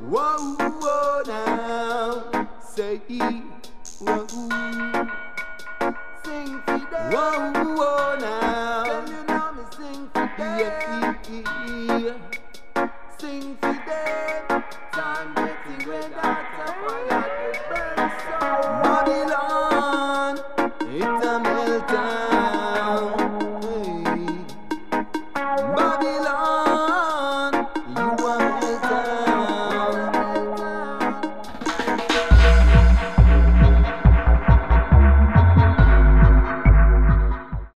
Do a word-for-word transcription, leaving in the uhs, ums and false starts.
Whoa, whoa, now. Say, whoa. Sing for them. Whoa, whoa, now. Tell you now me sing for them. Yeah, yeah. Sing for them. Time getting red out of fire to burn so. Babylon, it's a meltdown. Hey. Babylon, you